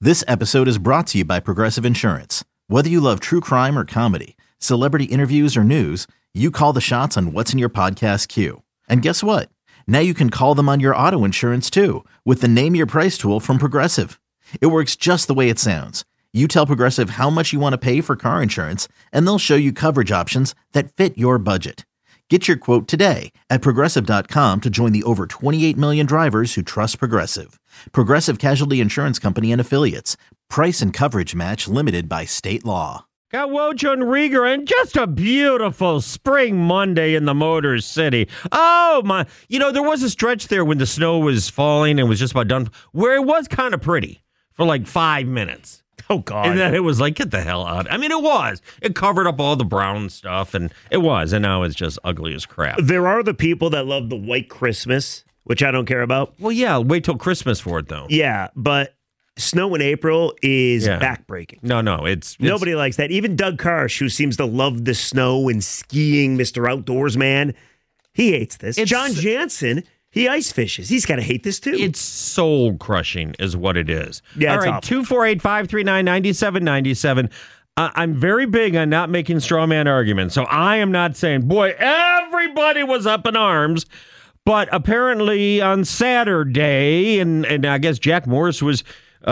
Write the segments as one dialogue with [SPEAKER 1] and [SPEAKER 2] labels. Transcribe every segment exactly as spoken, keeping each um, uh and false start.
[SPEAKER 1] This episode is brought to you by Progressive Insurance. Whether you love true crime or comedy, celebrity interviews or news, you call the shots on what's in your podcast queue. And guess what? Now you can call them on your auto insurance too with the Name Your Price tool from Progressive. It works just the way it sounds. You tell Progressive how much you want to pay for car insurance, and they'll show you coverage options that fit your budget. Get your quote today at Progressive dot com to join the over twenty-eight million drivers who trust Progressive. Progressive Casualty Insurance Company and Affiliates. Price and coverage match limited by state law.
[SPEAKER 2] Got Woj and Rieger, and just a beautiful spring Monday in the Motor City. Oh, my. You know, there was a stretch there when the snow was falling and was just about done, where it was kind of pretty for like five minutes.
[SPEAKER 3] Oh, God.
[SPEAKER 2] And then it was like, get the hell out. I mean, it was. It covered up all the brown stuff, and it was. And now it's just ugly as crap.
[SPEAKER 3] There are the people that love the white Christmas, which I don't care about.
[SPEAKER 2] Well, yeah, wait till Christmas for it, though.
[SPEAKER 3] Yeah, but snow in April is yeah. backbreaking.
[SPEAKER 2] No, no, it's, it's...
[SPEAKER 3] Nobody likes that. Even Doug Karsh, who seems to love the snow and skiing, Mister Outdoors man, he hates this. It's, John Jansen... He ice fishes. He's got to hate this, too.
[SPEAKER 2] It's soul-crushing is what it is.
[SPEAKER 3] Yeah,
[SPEAKER 2] All
[SPEAKER 3] it's
[SPEAKER 2] right, two four eight, five three nine, nine seven nine seven. Uh, I'm very big on not making straw man arguments, so I am not saying, boy, everybody was up in arms. But apparently on Saturday, and, and I guess Jack Morris was...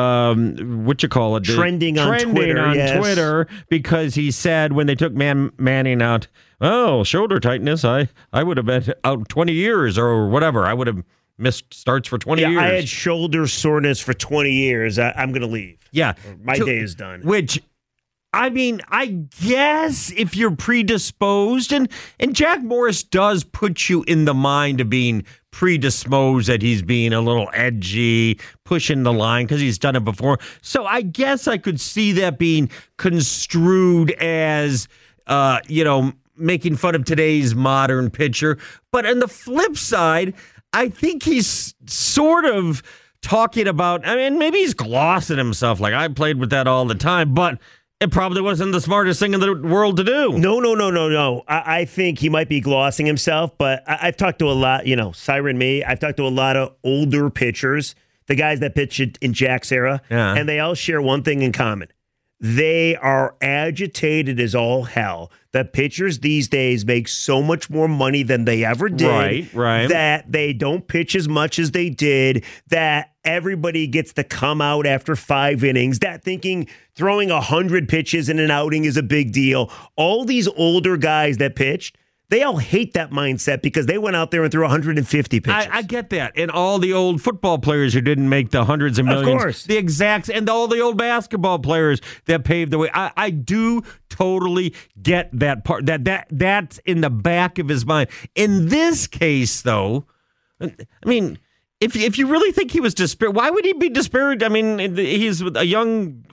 [SPEAKER 2] Um, what you call it?
[SPEAKER 3] Trending on
[SPEAKER 2] trending
[SPEAKER 3] Twitter,
[SPEAKER 2] on
[SPEAKER 3] yes.
[SPEAKER 2] Twitter because he said when they took Man Manning out, oh, shoulder tightness, I, I would have been out twenty years or whatever. I would have missed starts for twenty
[SPEAKER 3] yeah,
[SPEAKER 2] years.
[SPEAKER 3] I had shoulder soreness for twenty years. I, I'm going to leave.
[SPEAKER 2] Yeah.
[SPEAKER 3] My
[SPEAKER 2] to,
[SPEAKER 3] day is done.
[SPEAKER 2] Which, I mean, I guess if you're predisposed, and, and Jack Morris does put you in the mind of being predisposed that he's being a little edgy, pushing the line because he's done it before. So I guess I could see that being construed as, uh, you know, making fun of today's modern pitcher. But on the flip side, I think he's sort of talking about, I mean, maybe he's glossing himself like I played with that all the time, but it probably wasn't the smartest thing in the world to do.
[SPEAKER 3] No, no, no, no, no. I, I think he might be glossing himself, but I, I've talked to a lot, you know, Siren me, I've talked to a lot of older pitchers, the guys that pitched in Jack's era,
[SPEAKER 2] yeah.
[SPEAKER 3] and they all share one thing in common. They are agitated as all hell. The pitchers these days make so much more money than they ever did.
[SPEAKER 2] Right, right.
[SPEAKER 3] That they don't pitch as much as they did. That everybody gets to come out after five innings. That thinking throwing one hundred pitches in an outing is a big deal. All these older guys that pitched, they all hate that mindset because they went out there and threw one hundred fifty pitches.
[SPEAKER 2] I, I get that. And all the old football players who didn't make the hundreds of millions.
[SPEAKER 3] Of course.
[SPEAKER 2] The exacts, and all the old basketball players that paved the way. I, I do totally get that part. That that That's in the back of his mind. In this case, though, I mean, if, if you really think he was despaired, why would he be despaired? I mean, he's a young,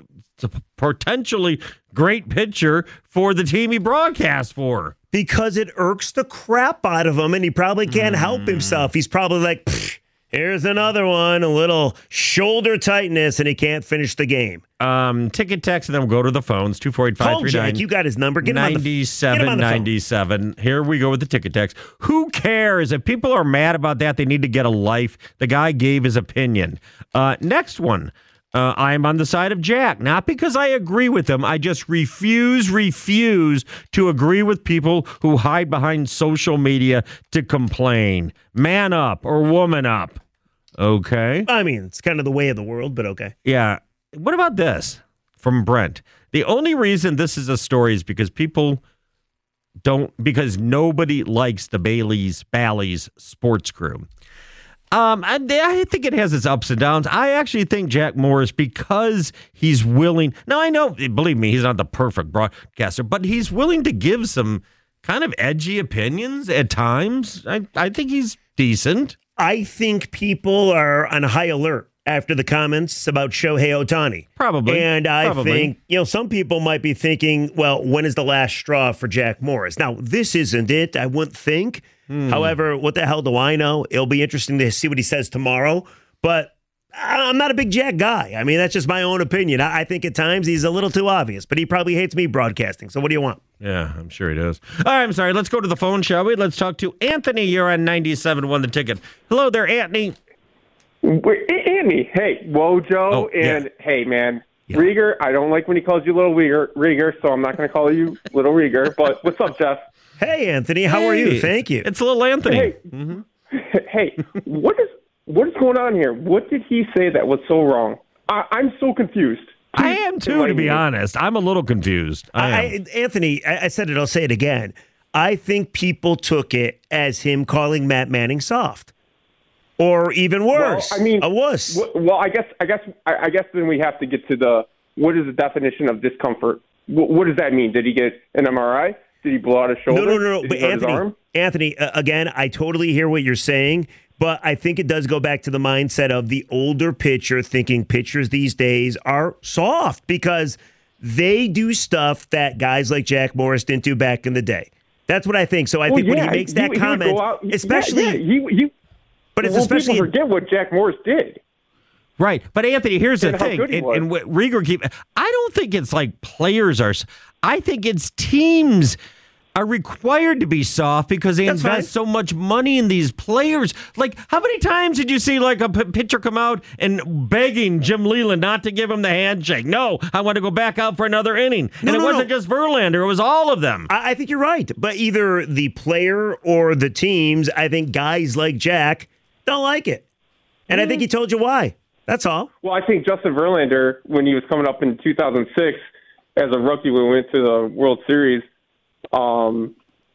[SPEAKER 2] potentially great pitcher for the team he broadcast for.
[SPEAKER 3] Because it irks the crap out of him, and he probably can't mm. help himself. He's probably like, here's another one, a little shoulder tightness, and he can't finish the game.
[SPEAKER 2] Um, ticket text, and then we'll go to the phones. two four eight, five three nine.
[SPEAKER 3] Jack, you got his number. Get him on the,
[SPEAKER 2] ninety-seven
[SPEAKER 3] get him on the phone.
[SPEAKER 2] ninety-seven. Here we go with the ticket text. Who cares? If people are mad about that, they need to get a life. The guy gave his opinion. Uh, next one. Uh, I am on the side of Jack, not because I agree with him. I just refuse, refuse to agree with people who hide behind social media to complain. Man up or woman up. Okay.
[SPEAKER 3] I mean, it's kind of the way of the world, but okay.
[SPEAKER 2] Yeah. What about this from Brent? The only reason this is a story is because people don't, because nobody likes the Bailey's Bally's sports crew. Um, I, I think it has its ups and downs. I actually think Jack Morris, because he's willing. Now, I know, believe me, he's not the perfect broadcaster, but he's willing to give some kind of edgy opinions at times. I, I think he's decent.
[SPEAKER 3] I think people are on high alert after the comments about Shohei Ohtani.
[SPEAKER 2] Probably.
[SPEAKER 3] And I
[SPEAKER 2] Probably.
[SPEAKER 3] think, you know, some people might be thinking, well, when is the last straw for Jack Morris? Now, this isn't it, I wouldn't think. Hmm. However, what the hell do I know? It'll be interesting to see what he says tomorrow. But I'm not a big Jack guy. I mean, that's just my own opinion. I think at times he's a little too obvious, but he probably hates me broadcasting. So what do you want?
[SPEAKER 2] Yeah, I'm sure he does. All right, I'm sorry. Let's go to the phone, shall we? Let's talk to Anthony. You're on ninety-seven, won the ticket. Hello there, Anthony.
[SPEAKER 4] Wait, Andy, hey, Wojo,
[SPEAKER 2] Oh,
[SPEAKER 4] and
[SPEAKER 2] yeah.
[SPEAKER 4] hey, man,
[SPEAKER 2] Yeah.
[SPEAKER 4] Rieger, I don't like when he calls you Little Rieger, Rieger, so I'm not going to call you Little Rieger, but what's up, Jeff?
[SPEAKER 3] Hey, Anthony, how are you?
[SPEAKER 2] Hey,
[SPEAKER 3] Thank you.
[SPEAKER 2] It's little Anthony.
[SPEAKER 4] Hey,
[SPEAKER 2] Mhm.
[SPEAKER 4] hey, what is what is going on here? What did he say that was so wrong? I, I'm so confused.
[SPEAKER 2] I am too, to
[SPEAKER 4] enlighten
[SPEAKER 2] be
[SPEAKER 4] me.
[SPEAKER 2] honest. I'm a little confused. I,
[SPEAKER 3] I,
[SPEAKER 2] am.
[SPEAKER 3] I, Anthony, I, I said it, I'll say it again. I think people took it as him calling Matt Manning soft. Or even worse,
[SPEAKER 4] Well, I mean,
[SPEAKER 3] a wuss.
[SPEAKER 4] w- well, I guess, I guess, I, I guess then we have to get to the what is the definition of discomfort? W- what does that mean? Did he get an M R I? Did he blow out his shoulder?
[SPEAKER 3] No, no, no, no.
[SPEAKER 4] Did
[SPEAKER 3] But
[SPEAKER 4] he hurt his
[SPEAKER 3] Anthony,
[SPEAKER 4] arm?
[SPEAKER 3] Anthony, uh, again, I totally hear what you're saying, but I think it does go back to the mindset of the older pitcher thinking pitchers these days are soft because they do stuff that guys like Jack Morris didn't do back in the day. That's what I think. So I
[SPEAKER 4] Well,
[SPEAKER 3] think when
[SPEAKER 4] yeah,
[SPEAKER 3] he makes that
[SPEAKER 4] he would
[SPEAKER 3] comment,
[SPEAKER 4] go out-
[SPEAKER 3] especially,
[SPEAKER 4] yeah, yeah, he, he,
[SPEAKER 3] but it's
[SPEAKER 4] well,
[SPEAKER 3] especially
[SPEAKER 4] people forget what Jack Morris did.
[SPEAKER 2] Right. But Anthony, here's the
[SPEAKER 4] And how
[SPEAKER 2] thing.
[SPEAKER 4] good he
[SPEAKER 2] And,
[SPEAKER 4] was.
[SPEAKER 2] and what Rieger keep I don't think it's like players are I think it's teams are required to be soft because they
[SPEAKER 3] That's
[SPEAKER 2] invest
[SPEAKER 3] fine.
[SPEAKER 2] so much money in these players. Like, how many times did you see like a p- pitcher come out and begging Jim Leland not to give him the handshake? No, I want to go back out for another inning.
[SPEAKER 3] No,
[SPEAKER 2] and it
[SPEAKER 3] no,
[SPEAKER 2] wasn't
[SPEAKER 3] no.
[SPEAKER 2] just Verlander; it was all of them.
[SPEAKER 3] I, I think you're right. But either the player or the teams, I think guys like Jack don't like it. And I think he told you why. That's all.
[SPEAKER 4] Well, I think Justin Verlander, when he was coming up in two thousand six as a rookie, when we went to the World Series, um,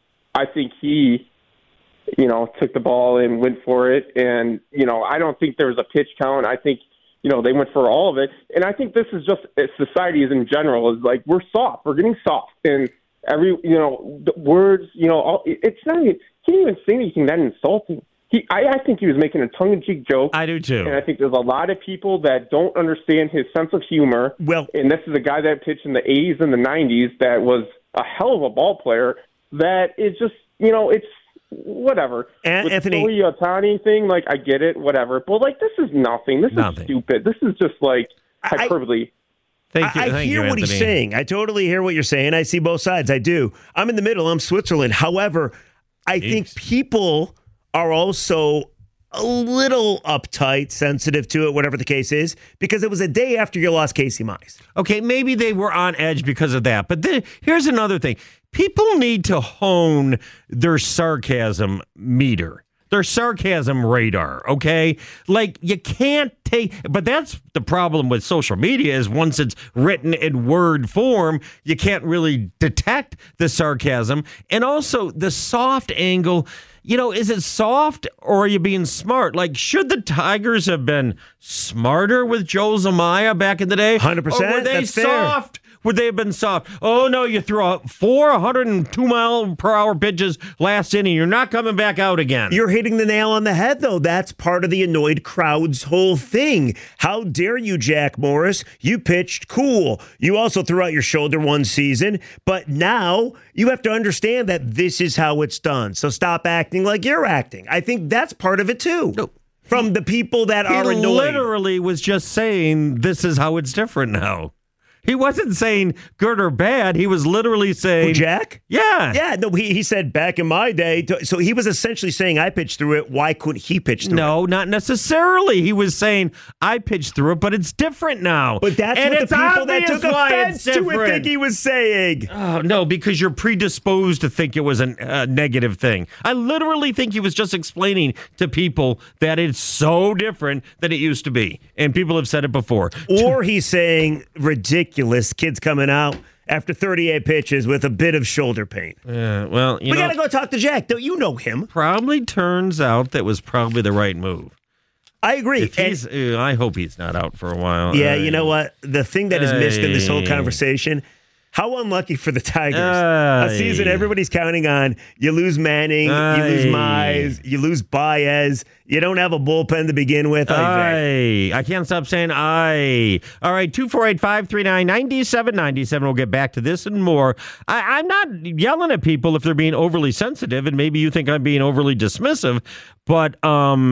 [SPEAKER 4] I think he, you know, took the ball and went for it. And, you know, I don't think there was a pitch count. I think, you know, they went for all of it. And I think this is just society is in general is like, we're soft. We're getting soft. And every, you know, the words, you know, all, it's not even, he can't even say anything that insulting. He, I, I think he was making a tongue-in-cheek joke.
[SPEAKER 2] I do too.
[SPEAKER 4] And I think there's a lot of people that don't understand his sense of humor.
[SPEAKER 3] Well-
[SPEAKER 4] and this is a guy that pitched in the eighties and the nineties that was a hell of a ball player that is just, you know, it's whatever.
[SPEAKER 3] An-
[SPEAKER 4] With
[SPEAKER 3] Anthony-
[SPEAKER 4] the Shohei Ohtani thing, like, I get it, whatever. But, like, this is nothing. This
[SPEAKER 2] Nothing.
[SPEAKER 4] is stupid. This is just, like,
[SPEAKER 3] I-
[SPEAKER 4] hyperbole.
[SPEAKER 2] Thank you.
[SPEAKER 3] I, I
[SPEAKER 2] Thank
[SPEAKER 3] hear
[SPEAKER 2] you,
[SPEAKER 3] what he's
[SPEAKER 2] Anthony.
[SPEAKER 3] saying. I totally hear what you're saying. I see both sides. I do. I'm in the middle. I'm Switzerland. However, I think
[SPEAKER 2] Jeez.
[SPEAKER 3] people are also a little uptight, sensitive to it, whatever the case is, because it was a day after you lost Casey Mize.
[SPEAKER 2] Okay, maybe they were on edge because of that. But then, here's another thing. People need to hone their sarcasm meter, their sarcasm radar, okay? Like, you can't take... But that's the problem with social media is once it's written in word form, you can't really detect the sarcasm. And also, the soft angle... You know, is it soft or are you being smart? Like, should the Tigers have been smarter with Joe Zumaya back in the day?
[SPEAKER 3] one hundred percent,
[SPEAKER 2] Or were they
[SPEAKER 3] that's fair.
[SPEAKER 2] soft? Would they have been soft? Oh, no, you threw out four one hundred two mile per hour pitches last inning. You're not coming back out again.
[SPEAKER 3] You're hitting the nail on the head, though. That's part of the annoyed crowd's whole thing. How dare you, Jack Morris? You pitched cool. You also threw out your shoulder one season, but now you have to understand that this is how it's done. So stop acting like you're acting. I think that's part of it, too.
[SPEAKER 2] No.
[SPEAKER 3] From the people that
[SPEAKER 2] he
[SPEAKER 3] are annoyed.
[SPEAKER 2] literally was just saying, this is how it's different now. He wasn't saying good or bad. He was literally saying...
[SPEAKER 3] Who, Jack?
[SPEAKER 2] Yeah.
[SPEAKER 3] Yeah, no, he, he said back in my day. So he was essentially saying, I pitched through it. Why couldn't he pitch through it?
[SPEAKER 2] No, not necessarily. He was saying, I pitched through it, but it's different now.
[SPEAKER 3] But that's
[SPEAKER 2] and
[SPEAKER 3] what
[SPEAKER 2] it's
[SPEAKER 3] the people that
[SPEAKER 2] obvious
[SPEAKER 3] took
[SPEAKER 2] why
[SPEAKER 3] offense
[SPEAKER 2] it's
[SPEAKER 3] to it
[SPEAKER 2] different.
[SPEAKER 3] think he was saying.
[SPEAKER 2] Oh, no, because you're predisposed to think it was a uh, negative thing. I literally think he was just explaining to people that it's so different than it used to be. And people have said it before.
[SPEAKER 3] Or he's saying ridiculous kids coming out after thirty-eight pitches with a bit of shoulder pain.
[SPEAKER 2] Uh, well, you
[SPEAKER 3] We
[SPEAKER 2] know,
[SPEAKER 3] got to go talk to Jack. Don't you know him?
[SPEAKER 2] probably turns out that was probably the right move.
[SPEAKER 3] I agree.
[SPEAKER 2] If
[SPEAKER 3] And-
[SPEAKER 2] he's, uh, I hope he's not out for a while.
[SPEAKER 3] yeah,
[SPEAKER 2] Uh,
[SPEAKER 3] you know what? The thing that is missed in this whole
[SPEAKER 2] Hey.
[SPEAKER 3] conversation, how unlucky for the Tigers. A
[SPEAKER 2] Aye.
[SPEAKER 3] season everybody's counting on. You lose Manning, you lose
[SPEAKER 2] Aye.
[SPEAKER 3] Mize, you lose Baez. You don't have a bullpen to begin with. I think.
[SPEAKER 2] I I can't stop saying I. All right, two four eight, five three nine, nine seven nine seven. We'll get back to this and more. I, I'm not yelling at people if they're being overly sensitive, and maybe you think I'm being overly dismissive, but um,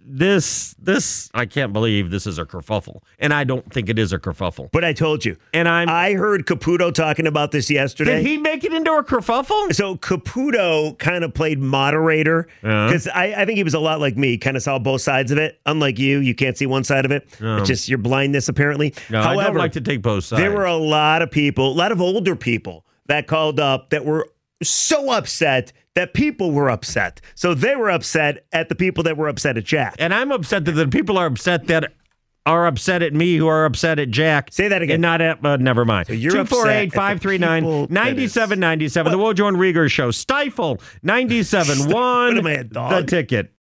[SPEAKER 2] this, this, I can't believe this is a kerfuffle. And I don't think it is a kerfuffle.
[SPEAKER 3] But I told you.
[SPEAKER 2] And I'm.
[SPEAKER 3] I heard Caputo talking about this yesterday.
[SPEAKER 2] Did he make it into a kerfuffle?
[SPEAKER 3] So Caputo kind of played moderator because uh-huh. I, I think he was a lot like me, kind of saw both sides of it. Unlike you, you can't see one side of it. Um, it's just your blindness, apparently.
[SPEAKER 2] No,
[SPEAKER 3] However,
[SPEAKER 2] I don't like to take both sides.
[SPEAKER 3] There were a lot of people, a lot of older people that called up that were so upset that people were upset. So they were upset at the people that were upset at Jack.
[SPEAKER 2] And I'm upset that the people are upset that are upset at me who are upset at Jack.
[SPEAKER 3] Say that again.
[SPEAKER 2] And not at, uh, never mind.
[SPEAKER 3] So you're
[SPEAKER 2] two four eight, five three nine, nine seven nine seven. The Wojo and Rieger Show. Stifle ninety-seven point one.
[SPEAKER 3] What am I, a dog?
[SPEAKER 2] The Ticket.